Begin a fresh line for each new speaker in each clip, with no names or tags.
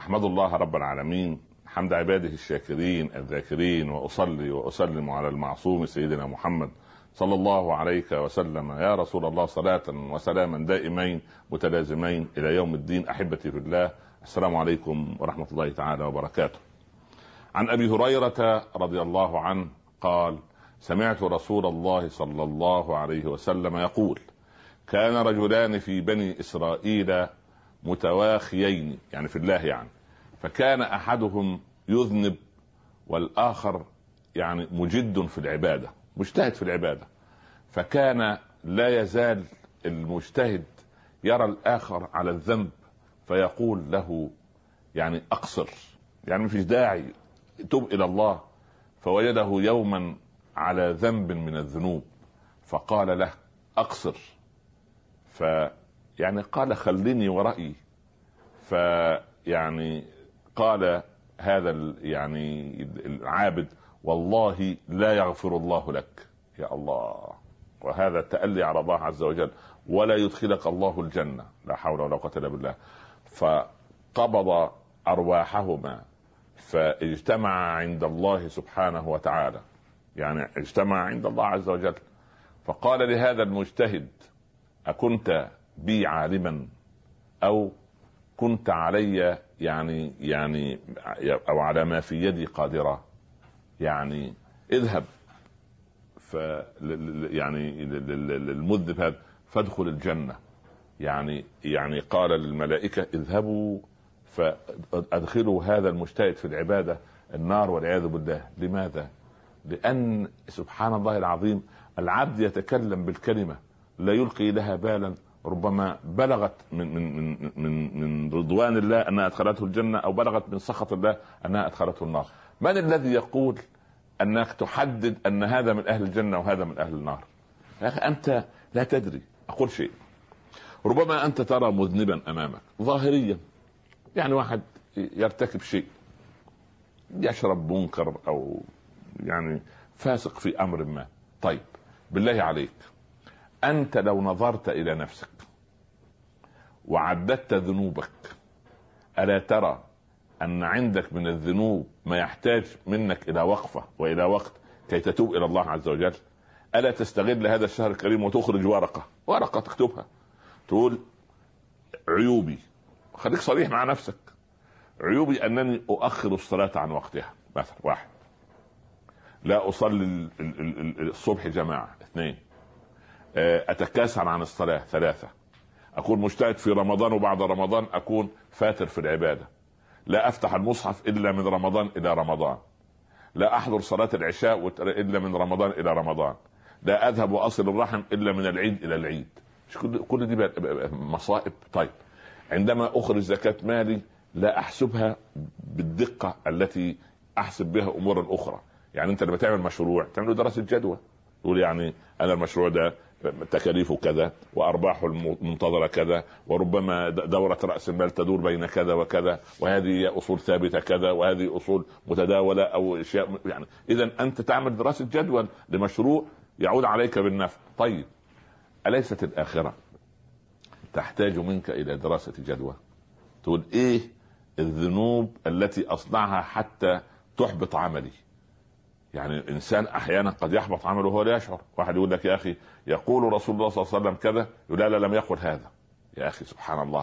أحمد الله رب العالمين حمد عباده الشاكرين الذاكرين، وأصلي وأسلم على المعصوم سيدنا محمد صلى الله عليك وسلم يا رسول الله، صلاة وسلاما دائمين متلازمين إلى يوم الدين. أحبتي في الله، السلام عليكم ورحمة الله تعالى وبركاته. عن أبي هريرة رضي الله عنه قال: سمعت رسول الله صلى الله عليه وسلم يقول: كان رجلان في بني إسرائيل متواخيين، يعني في الله يعني، فكان أحدهم يذنب والآخر يعني مجد في العبادة، مجتهد في العبادة، فكان لا يزال المجتهد يرى الآخر على الذنب فيقول له يعني أقصر، يعني مفيش داعي، تب إلى الله. فوجده يوما على ذنب من الذنوب فقال له أقصر، فيعني قال خلني ورأيي. فيعني قال هذا يعني العابد: والله لا يغفر الله لك. يا الله، وهذا التألي على الله عز وجل، ولا يدخلك الله الجنة، لا حول ولا قوة إلا بالله. فقبض أرواحهما فاجتمع عند الله سبحانه وتعالى، يعني اجتمع عند الله عز وجل، فقال لهذا المجتهد: أكنت بي عالما أو كنت علي يعني أو على ما في يدي قادرة؟ يعني اذهب يعني المذنب هذا فادخل الجنة. يعني قال للملائكة: اذهبوا فادخلوا هذا المجتهد في العبادة النار والعياذ بالله. لماذا؟ لأن سبحان الله العظيم العبد يتكلم بالكلمة لا يلقي لها بالا، ربما بلغت من رضوان الله أنها أدخلته الجنة، أو بلغت من سخط الله أنها أدخلته النار. من الذي يقول أنك تحدد أن هذا من أهل الجنة وهذا من أهل النار؟ يا أخي أنت لا تدري. أقول شيء: ربما أنت ترى مذنبا أمامك ظاهريا، يعني واحد يرتكب شيء، يشرب منكر أو يعني فاسق في أمر ما. طيب بالله عليك، أنت لو نظرت إلى نفسك وعددت ذنوبك، ألا ترى أن عندك من الذنوب ما يحتاج منك إلى وقفة وإلى وقت كي تتوب إلى الله عز وجل؟ ألا تستغل هذا الشهر الكريم وتخرج ورقة تكتبها، تقول عيوبي، خليك صريح مع نفسك. عيوبي أنني أؤخر الصلاة عن وقتها مثلا، 1، لا أصلي الصبح جماعة، 2، أتكاسل عن الصلاة، 3، أكون مجتهد في رمضان وبعد رمضان أكون فاتر في العبادة، لا أفتح المصحف إلا من رمضان إلى رمضان، لا أحضر صلاة العشاء إلا من رمضان إلى رمضان، لا أذهب وأصل الرحم إلا من العيد إلى العيد. كل دي مصائب. طيب عندما أخرج زكاة مالي لا أحسبها بالدقة التي أحسب بها أمورا أخرى. يعني أنت لما تعمل مشروع تعمل دراسة جدوى، تقول يعني أنا المشروع ده تكاليفه كذا وأرباحه المنتظرة كذا، وربما دورة رأس المال تدور بين كذا وكذا، وهذه أصول ثابتة كذا، وهذه أصول متداولة أو أشياء. يعني إذا أنت تعمل دراسة جدوى لمشروع يعود عليك بالنفع. طيب أليست الآخرة تحتاج منك إلى دراسة جدوى؟ تقول إيه الذنوب التي أصنعها حتى تحبط عملي؟ يعني الإنسان أحيانا قد يحبط عمله وهو لا يشعر. واحد يقول لك: يا أخي يقول رسول الله صلى الله عليه وسلم كذا، يقول لا لم يقل هذا. يا أخي سبحان الله،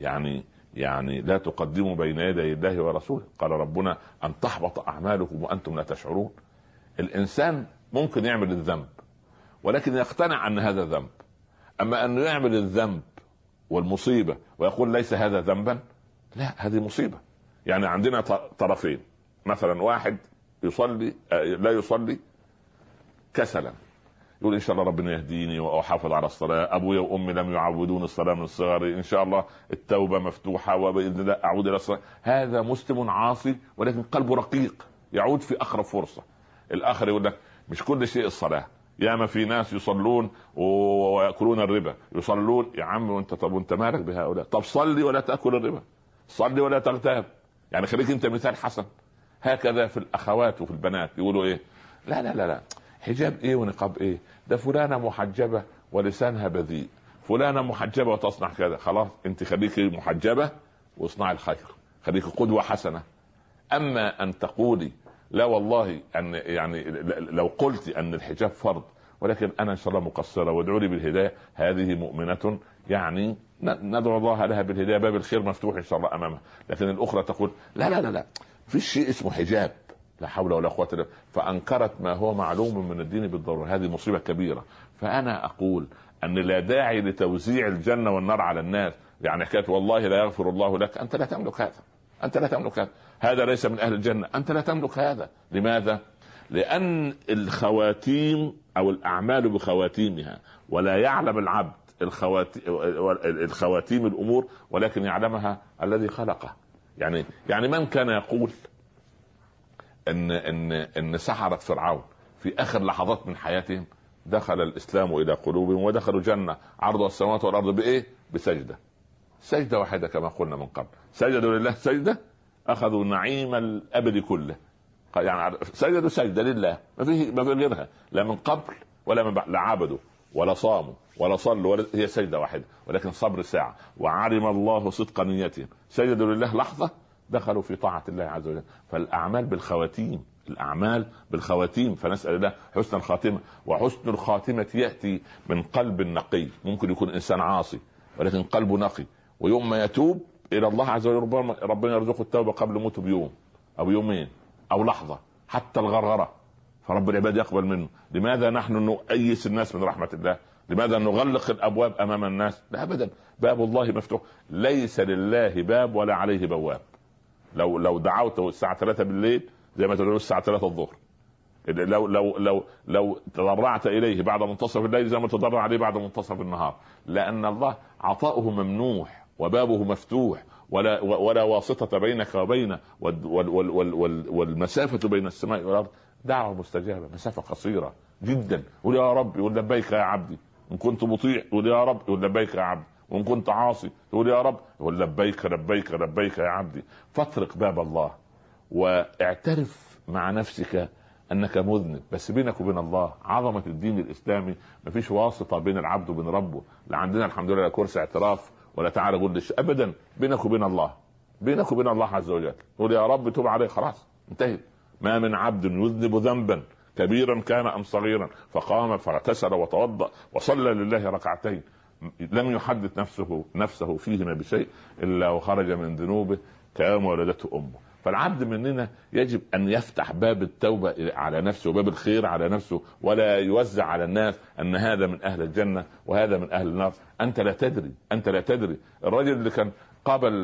يعني لا تقدموا بين يدي الله ورسوله، قال ربنا أن تحبط أعمالكم وأنتم لا تشعرون. الإنسان ممكن يعمل الذنب ولكن يقتنع أن هذا ذنب، أما أنه يعمل الذنب والمصيبة ويقول ليس هذا ذنبا، لا، هذه مصيبة. يعني عندنا طرفين، مثلا واحد يصلي لا يصلي كسلا، يقول إن شاء الله ربنا يهديني وأحافظ على الصلاة، أبويا وأمي لم يعودون الصلاة من الصغر، إن شاء الله التوبة مفتوحة وبإذن الله أعود إلى الصلاة. هذا مسلم عاصي ولكن قلبه رقيق، يعود في أقرب فرصة. الآخر يقول لك مش كل شيء الصلاة، ياما في ناس يصلون ويأكلون الربا، يصلون. يا عم وانت، طب وانت مالك بهؤلاء؟ طب صلي ولا تأكل الربا، صلي ولا تغتاب، يعني خليك انت مثال حسن. هكذا في الأخوات وفي البنات يقولوا ايه؟ لا لا لا لا، حجاب ايه ونقاب ايه؟ ده فلانة محجبة ولسانها بذيء، فلانة محجبة وتصنع كذا. خلاص انت خليكي محجبة واصنع الخير، خليك قدوة حسنة. اما ان تقولي لا والله ان يعني لو قلت ان الحجاب فرض ولكن انا ان شاء الله مقصره وادعوا لي بالهدايه، هذه مؤمنه يعني ندعو الله لها بالهدايه، باب الخير مفتوح ان شاء الله امامها. لكن الاخرى تقول لا لا لا لا في شيء اسمه حجاب، لا حول ولا قوه الا بالله، فانكرت ما هو معلوم من الدين بالضروره. هذه مصيبه كبيره. فانا اقول ان لا داعي لتوزيع الجنه والنار على الناس. يعني حكايه والله لا يغفر الله لك، انت لا تملك هذا، انت لا تملك هذا، هذا ليس من اهل الجنه، انت لا تملك هذا. لماذا؟ لان الخواتيم او الاعمال بخواتيمها، ولا يعلم العبد الخواتيم الامور ولكن يعلمها الذي خلقه. يعني من كان يقول ان سحرة فرعون في اخر لحظات من حياتهم دخل الاسلام الى قلوبهم ودخلوا جنة عرضها السماوات والارض بايه؟ بسجدة، سجدة واحدة كما قلنا من قبل، سجدوا لله سجدة اخذوا نعيم الابد كله. يعني سجدوا سجدة لله، ما في غيرها، لا من قبل ولا من بعد، لا عبدوا ولا صاموا ولا صلوا ولا، هي سجدة واحدة ولكن صبر ساعة. وعلم الله صدق نيتهم، سجدوا لله لحظة دخلوا في طاعة الله عز وجل. فالأعمال بالخواتيم، الأعمال بالخواتيم، فنسأل الله حسن الخاتمة. وحسن الخاتمة يأتي من قلب نقي. ممكن يكون إنسان عاصي ولكن قلبه نقي، ويوم ما يتوب إلى الله عز وجل ربنا يرزقه التوبة قبل موته بيوم أو يومين أو لحظة، حتى الغرغرة، فرب العباد يقبل منه. لماذا نحن نؤيس الناس من رحمة الله؟ لماذا نغلق الأبواب أمام الناس؟ لا أبدا، باب الله مفتوح، ليس لله باب ولا عليه بواب. لو دعوته الساعة 3 بالليل زي ما تقولوا الساعة 3 الظهر، لو تضرعت إليه بعد منتصف الليل زي ما تضرع عليه بعد منتصف النهار، لأن الله عطاؤه ممنوح وبابه مفتوح، ولا واسطة بينك وبينه، والمسافة بين السماء والأرض دعوة مستجابة، مسافة قصيرة جدا. قول يا رب، يقول لبيك يا عبدي. إن كنت مطيع يقول يا رب، يقول لبيك يا عبدي. وإن كنت عاصي تقول يا رب، يقول لبيك لبيك لبيك يا عبدي. فاطرق باب الله واعترف مع نفسك أنك مذنب، بس بينك وبين الله. عظمة الدين الإسلامي مفيش واسطة بين العبد وبين ربه. لا عندنا الحمد لله كرسي اعتراف ولا تعالى قول ليش، أبدا، بينك وبين الله، بينك وبين الله عز وجل. قول يا رب توب عليه، خلاص انتهت. ما من عبد يذنب ذنبا كبيرا كان أم صغيرا فقام فاغتسل وتوضأ وصلى لله ركعتين لم يحدث نفسه فيهما بشيء إلا وخرج من ذنوبه كيوم ولدته أمه. فالعبد مننا يجب أن يفتح باب التوبة على نفسه وباب الخير على نفسه، ولا يوزع على الناس أن هذا من أهل الجنة وهذا من أهل النار. أنت لا تدري، أنت لا تدري. الرجل اللي كان قابل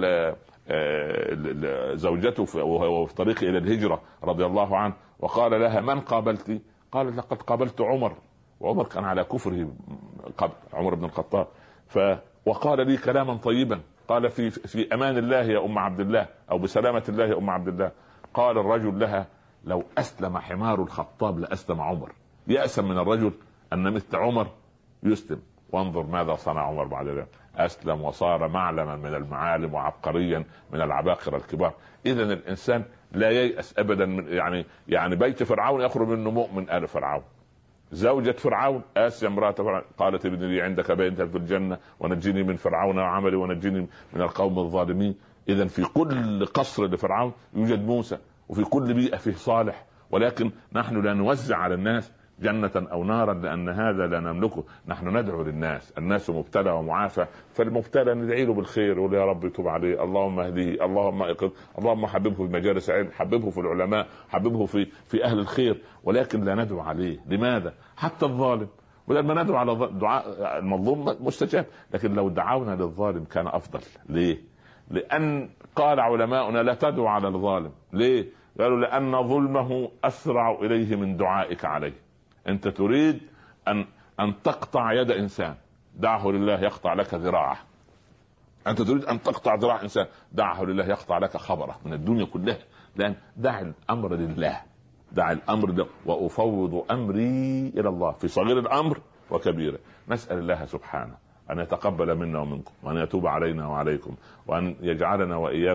زوجته وهو في طريقه إلى الهجرة رضي الله عنه، وقال لها من قابلتي؟ قال لقد قابلت عمر، وعمر كان على كفره قبل، عمر بن الخطاب. وقال لي كلاما طيبا، قال في امان الله يا ام عبد الله، او بسلامه الله يا ام عبد الله. قال الرجل لها لو اسلم حمار الخطاب لاسلم عمر. يأس من الرجل ان مثل عمر يسلم، وانظر ماذا صنع عمر بعد ذلك، اسلم وصار معلما من المعالم وعبقريا من العباقرة الكبار. اذا الانسان لا ييأس ابدا من يعني بيت فرعون يخرج منه مؤمن آل فرعون. زوجة فرعون آسيا امرأة فرعون قالت ابن لي عندك بيتا في الجنة ونجني من فرعون وعملي ونجني من القوم الظالمين. إذا في كل قصر لفرعون يوجد موسى، وفي كل بيئة فيه صالح. ولكن نحن لا نوزع على الناس جنة أو نارا، لأن هذا لا نملكه. نحن ندعو للناس، الناس مبتلى ومعافى، فالمبتلى ندعي له بالخير، ويا يا رب يتوب عليه، اللهم اهديه، اللهم اقظ، اللهم حببه في مجالس علم، حببه في العلماء، حببه في أهل الخير. ولكن لا ندعو عليه. لماذا؟ حتى الظالم، ولما ندعو على دعاء المظلوم مستجاب، لكن لو دعونا للظالم كان أفضل. ليه؟ لأن قال علماؤنا لا تدعو على الظالم. ليه؟ قالوا لأن ظلمه أسرع إليه من دعائك عليه. أنت تريد أن تقطع يد إنسان، دعه لله يقطع لك ذراعه. أنت تريد أن تقطع ذراع إنسان، دعه لله يقطع لك خبره من الدنيا كلها. لأن دع الأمر لله، دع الأمر لله، وأفوض أمري إلى الله في صغير الأمر وكبيره. نسأل الله سبحانه أن يتقبل منا ومنكم، وأن يتوب علينا وعليكم، وأن يجعلنا وإياكم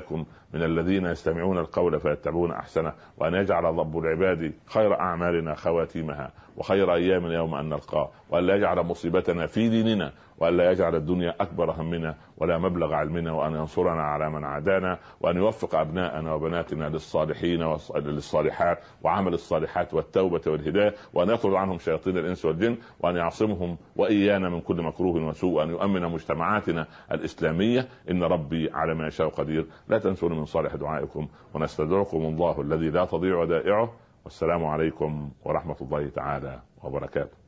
من الذين يستمعون القول فيتبعون أحسنه، وأن يجعل رب العباد خير أعمالنا خواتيمها وخير أيامنا يوم أن نلقاه، وأن لا يجعل مصيبتنا في ديننا، وأن لا يجعل الدنيا أكبر همنا ولا مبلغ علمنا، وأن ينصرنا على من عادانا، وأن يوفق أبناءنا وبناتنا للصالحين وللصالحات وعمل الصالحات والتوبة والهداية، وأن يطرد عنهم شياطين الإنس والجن، وأن يعصمهم وإيانا من كل مكروه وسوء، وأن يؤمن مجتمعاتنا الإسلامية. إن ربي على ما يشاء قدير. لا تنسون من صالح دعائكم، ونستودعكم الله الذي لا تضيع ودائعه. والسلام عليكم ورحمة الله تعالى وبركاته.